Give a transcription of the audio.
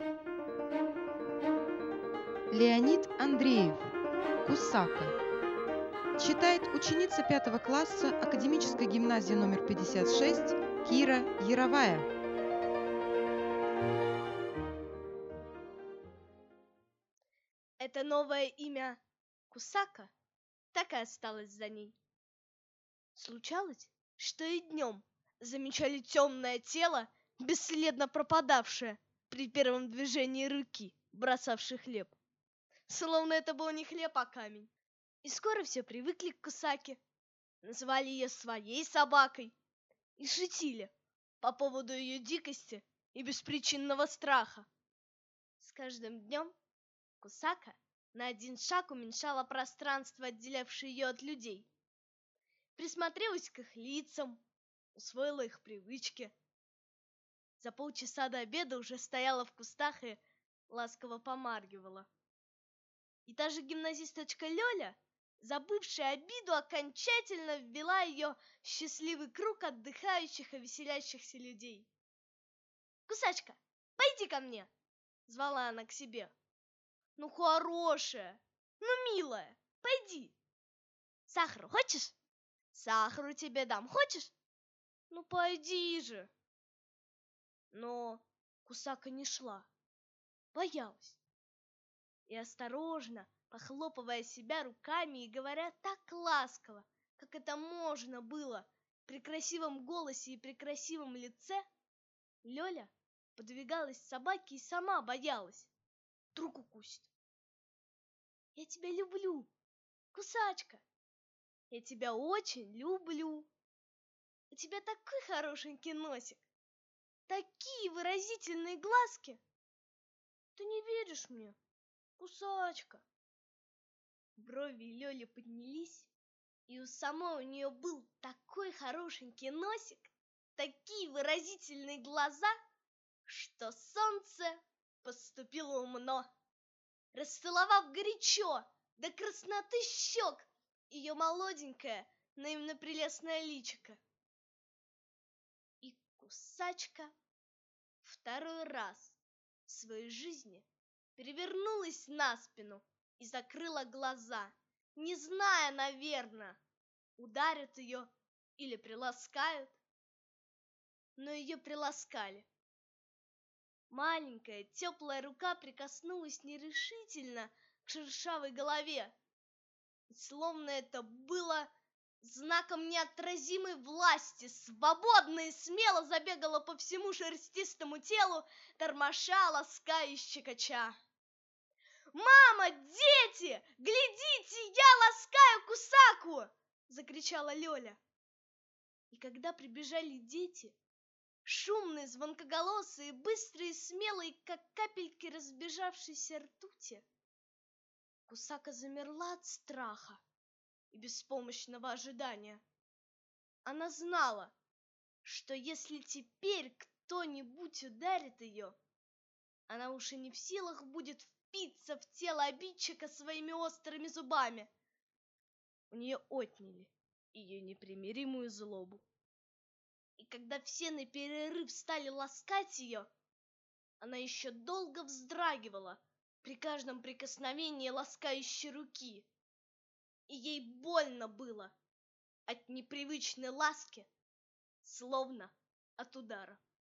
Леонид Андреев. Кусака. Читает ученица 5 класса академической гимназии номер 56 Кира Яровая. Это новое имя Кусака так и осталось за ней. Случалось, что и днем замечали темное тело, бесследно пропадавшее при первом движении руки, бросавшей хлеб. Словно это был не хлеб, а камень. И скоро все привыкли к Кусаке, называли ее своей собакой и шутили по поводу ее дикости и беспричинного страха. С каждым днем Кусака на один шаг уменьшала пространство, отделявшее ее от людей. Присмотрелась к их лицам, усвоила их привычки. За полчаса до обеда уже стояла в кустах и ласково помаргивала. И та же гимназисточка Лёля, забывшая обиду, окончательно ввела ее в счастливый круг отдыхающих и веселящихся людей. «Кусачка, пойди ко мне!» — звала она к себе. «Ну, хорошая, ну, милая, пойди. Сахару хочешь? Сахару тебе дам, хочешь? Ну, пойди же!» Но Кусака не шла, боялась. И осторожно, похлопывая себя руками и говоря так ласково, как это можно было при красивом голосе и при красивом лице, Лёля подвигалась к собаке и сама боялась. Вдруг укусит. «Я тебя люблю, Кусачка! Я тебя очень люблю! У тебя такой хорошенький носик, такие выразительные глазки! Ты не веришь мне, Кусачка?» Брови Лёли поднялись, и у самой у нее был такой хорошенький носик, такие выразительные глаза, что солнце поступило умно, расцеловав горячо до красноты щек ее молоденькое, наивно прелестное личико. И Кусачка второй раз в своей жизни перевернулась на спину и закрыла глаза, не зная, наверное, ударят ее или приласкают. Но ее приласкали. Маленькая теплая рука прикоснулась нерешительно к шершавой голове, и словно это было знаком неотразимой власти, свободно и смело забегала по всему шерстистому телу, тормоша, лаская и щекоча. «Мама, дети, глядите, я ласкаю Кусаку!» — закричала Лёля. И когда прибежали дети, шумные, звонкоголосые, быстрые и смелые, как капельки разбежавшейся ртути, Кусака замерла от страха и беспомощного ожидания. Она знала, что если теперь кто-нибудь ударит ее, она уж и не в силах будет впиться в тело обидчика своими острыми зубами. У нее отняли ее непримиримую злобу. И когда все наперерыв стали ласкать ее, она еще долго вздрагивала при каждом прикосновении ласкающей руки. И ей больно было от непривычной ласки, словно от удара.